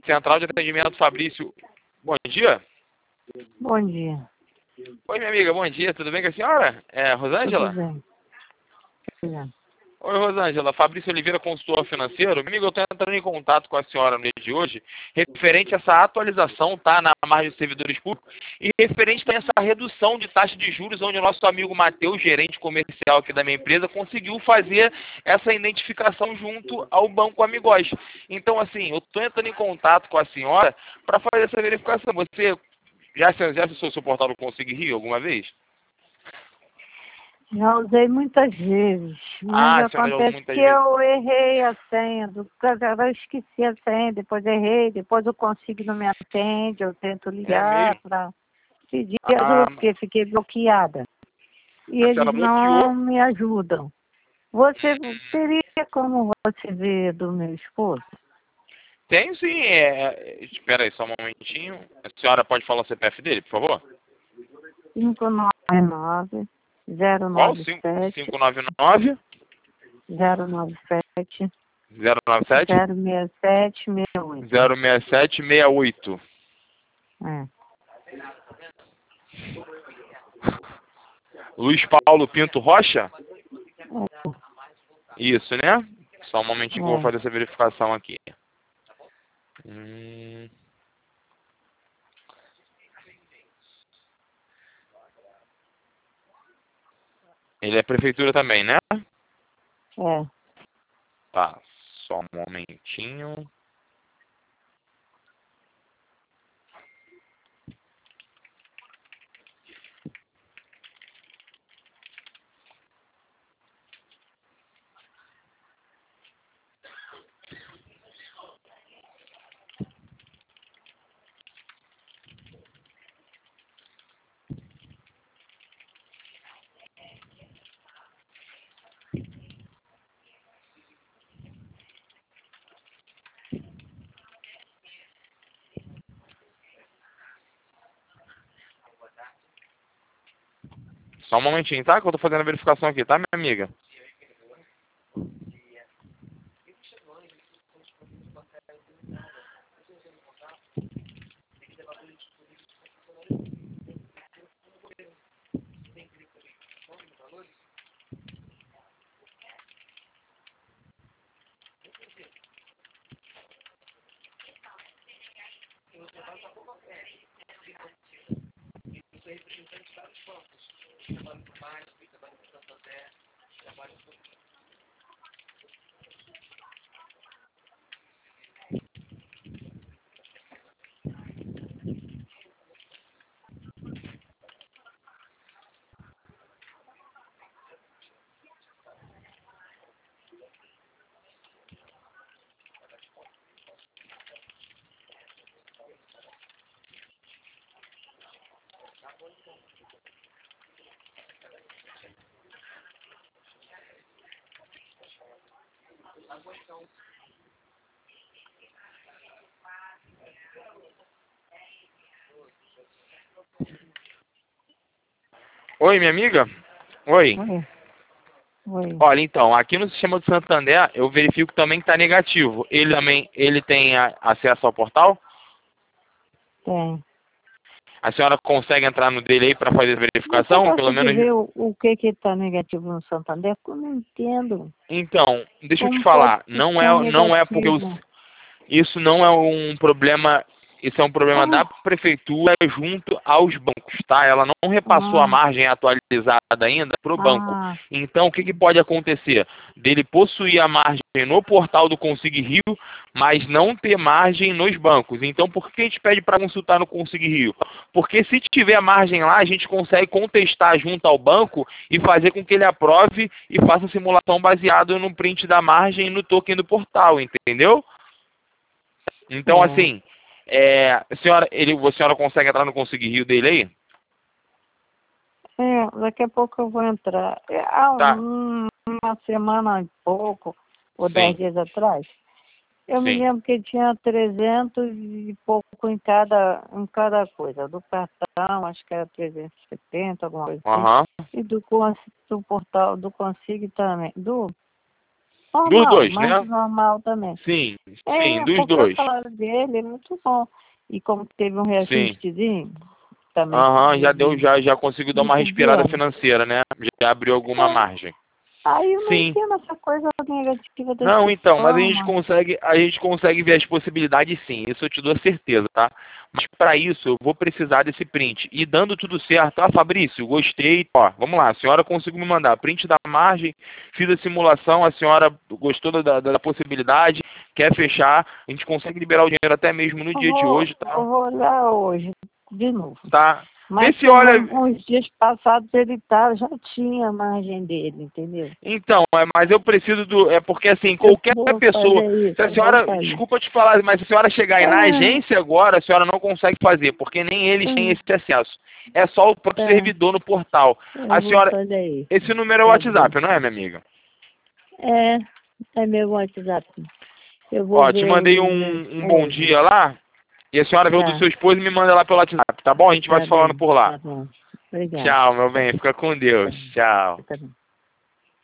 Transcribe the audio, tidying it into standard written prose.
Central de Atendimento Fabrício. Bom dia. Bom dia. Oi, minha amiga, bom dia. Tudo bem com a senhora? Rosângela? Tudo bem. Tudo bem. Oi, Rosângela. Fabrício Oliveira, consultor financeiro. Meu amigo, eu estou entrando em contato com a senhora no dia de hoje, referente a essa atualização, tá, na margem dos servidores públicos, e referente a essa redução de taxa de juros, onde o nosso amigo Matheus, gerente comercial aqui da minha empresa, conseguiu fazer essa identificação junto ao Banco Amigós. Então, assim, eu estou entrando em contato com a senhora para fazer essa verificação. Você já acessou o seu portal do Consigo Rio alguma vez? Já usei muitas vezes, mas A senhora já usou acontece muitas que vezes. eu errei a senha, eu esqueci a senha, depois errei, depois eu consigo não me atende, eu tento É ligar mesmo? para pedir Ah, ajuda, porque fiquei bloqueada. E a eles senhora bloqueou. não me ajudam. Você teria como você ver do meu esposo? Tem sim. Espera aí só um momentinho. A senhora pode falar o CPF dele, por favor? 599 Qual? 097 599 097 097 067 68. 06768. É. Luiz Paulo Pinto Rocha? É. Isso, né? Só um momentinho que eu vou É. fazer essa verificação aqui. Hum, Ele é prefeitura também, né? É. Tá, só um momentinho. Só um momentinho, tá? Que eu tô fazendo a verificação aqui, tá, minha amiga? Oi, minha amiga? Oi. Oi. Oi. Olha, então, aqui no sistema do Santander, eu verifico também que está negativo. Ele tem acesso ao portal? Tem. A senhora consegue entrar no dele aí para fazer a Você verificação? Pelo gosta de menos. ver o que está negativo no Santander? Porque eu não entendo. Então, deixa eu te Como pode falar. ficar Não é porque negativo? isso não é um problema. Isso é um problema Como? da prefeitura junto aos bancos, tá? Ela não repassou a Ah, margem atualizada ainda para o banco. ah, Então, o que pode acontecer? Dele possuir a margem no portal do Consigo Rio, mas não ter margem nos bancos. Então, por que a gente pede para consultar no Consigo Rio? Porque se tiver margem lá, a gente consegue contestar junto ao banco e fazer com que ele aprove e faça a simulação baseado no print da margem e no token do portal, entendeu? Então, é. assim, a senhora consegue entrar no Consigo Rio dele aí? Daqui a pouco eu vou entrar. Há Tá. uma semana e pouco, ou 10 Sim, dias atrás, eu me sim. lembro que tinha 300 e pouco em cada coisa. Do cartão, acho que era 370, alguma coisa assim. Aham. E do portal, do Consigo também. normal, Dos dois, mais né? normal também. Sim, sim, dos porque dois. o salário dele é muito bom. E como teve um Sim. reajustezinho, também Aham, já deu, já conseguiu dar de uma fim de respirada ano. financeira, né? Já abriu alguma É. margem. Aí eu não Sim. entendo essa coisa negativa Não, dessa então, mas forma. a gente consegue ver as possibilidades sim, isso eu te dou certeza, tá? Mas para isso eu vou precisar desse print. E dando tudo certo, Fabrício, gostei, ó, vamos lá, a senhora conseguiu me mandar print da margem, fiz a simulação, a senhora gostou da possibilidade, quer fechar, a gente consegue liberar o dinheiro até mesmo no dia de hoje, Eu tá? vou olhar hoje, de novo. Tá? Vê Mas se olha. uns dias passados já tinha a margem dele, entendeu? Então, mas eu preciso do. É porque assim, Eu qualquer vou pessoa. fazer isso, Se a eu vou senhora. fazer. Desculpa te falar, mas se a senhora chegar aí na Ah, agência agora, a senhora não consegue fazer, porque nem eles têm hum, esse acesso. É só o próprio tá, servidor no portal. A eu vou senhora. fazer isso. Esse número é o Tá bom. WhatsApp, não é, minha amiga? É, é meu WhatsApp. Eu vou Ó, te ver mandei o um bom hoje. dia lá. E a senhora vê o do Tá, seu esposo e me manda lá pelo WhatsApp, tá bom? A gente vai tá se falando bem, por lá. tá bom. Obrigada. Tchau, meu bem. Fica com Tá, Deus. Tchau. tá bem.